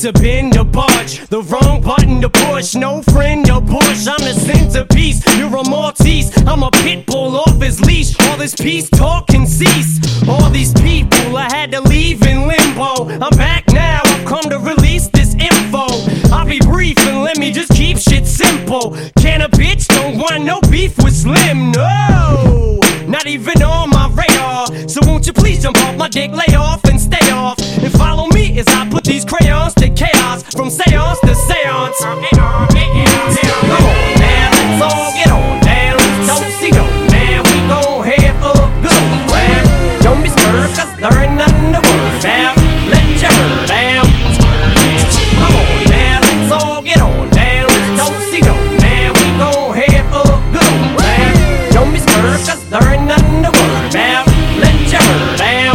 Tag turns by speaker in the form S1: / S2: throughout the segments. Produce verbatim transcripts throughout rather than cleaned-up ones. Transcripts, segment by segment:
S1: to bend or budge, the wrong button to push. No friend to push, I'm the centerpiece. You're a Maltese, I'm a pit bull off his leash. All this peace talk can cease. All these people I had to leave in limbo. I'm back now, I've come to release this info. I'll be brief and let me just keep shit simple. Can a bitch don't want no beef with Slim? No, not even on my radar. So won't you please jump off my dick, lay off and stay off, and follow me as I put these crayons to chaos, from seance to seance. Come on now, let's all get on down. Don't see no man, we gon' have a good old laugh. Don't be scared, cause there ain't nothing to worry about. Let your hair down. Come on now, let's all get on down. Don't see no man, we gon' have a good old laugh. Don't be scared, cause there ain't nothing to worry about. Let your hair down.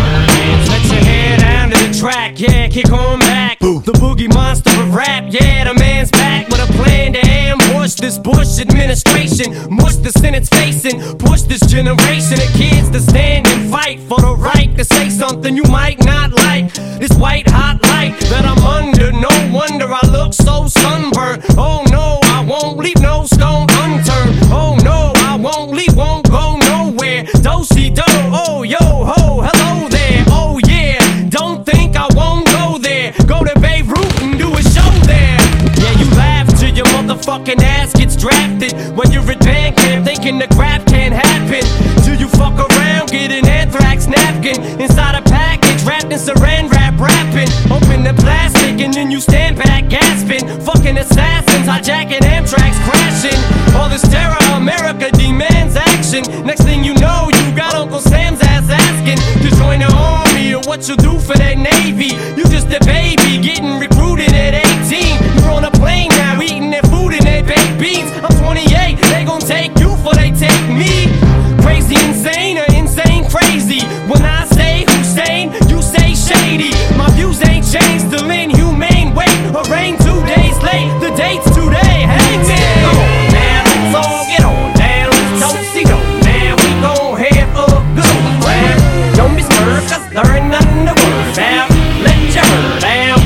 S1: Let your hair down to the track, yeah, kick on back. Boo. The boogie monster of rap, yeah, the man's back with a plan to ambush this Bush administration. Mush the Senate's facing, push this generation of kids to stand and fight for the right to say something you might not like. This white hot light that I'm under, no wonder I look so sunburned. Oh no, I won't leave no stone unturned. Oh no, I won't leave, won't go nowhere. Do-si-do, oh yo ho, hello there. Oh yeah, don't think I won't go there. Go to Beirut and do a show there. Yeah, you laugh till your motherfucking ass gets drafted. When you're at band camp thinking the crap can't happen, till you fuck around, get an anthrax napkin inside a package wrapped in saran wrap wrapping. Open the plastic and then you stand back gasping. Fucking assassins hijacking Amtrak's crashing. All this terror, America demands action. Next thing you know, you got Uncle Sam's ass asking to join the army or what you do for that Navy. You just a baby getting recruited at eighteen. You're on a plane now eating their food and their baked beans. I'm twenty-eight, they gon' take you for they take me. Crazy insane or insane crazy. When I say Hussein, you say shady. My views ain't changed, still inhumane. Wait, or rain two days late, the date's today. Hey man, come on now, let's all get on down. Don't see no man, we gon' have a good old laugh. Don't be scared, cause there ain't nothing to worry about. Let your hair down.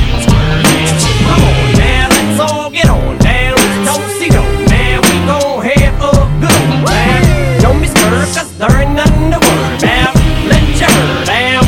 S1: Come on now, let's all get on down. Don't see no man, we gon' have a good old laugh. Don't be scared, cause there ain't nothing to worry about. Let your hair down.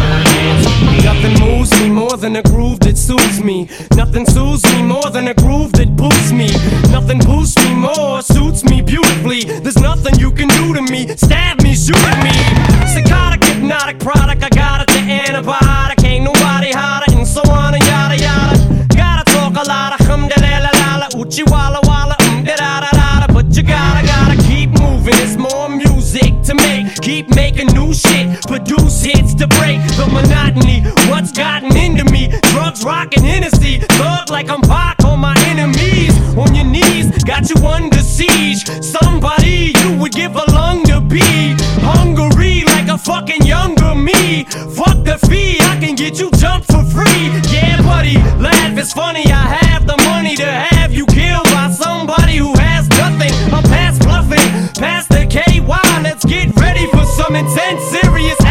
S1: Nothing moves me more than a groove that soothes me. Nothing soothes me more than a groove that boosts me. Nothing boosts me more, suits me beautifully. There's nothing you can do to me. Stab me, shoot me. Psychotic, hypnotic product, I got it, the antibiotic. Ain't nobody hotter, and so on and yada yada. Gotta talk a lot of hum da la la la la, uchi walla walla, um da da da da. But you gotta, gotta keep moving. There's more music to make. Keep making new shit, produce hits to break the monotony. What's gotten into me? Drugs, rock, and Hennessy. Thug like I'm Pac on my enemies. On your knees, got you under siege. Somebody you would give a lung to be. Hungry like a fucking younger me. Fuck the fee, I can get you jumped for free. Yeah, buddy, laugh, it's funny. I have the money to have you killed by somebody who has nothing. I'm past bluffing, past the K Y. Let's get ready for some intense, serious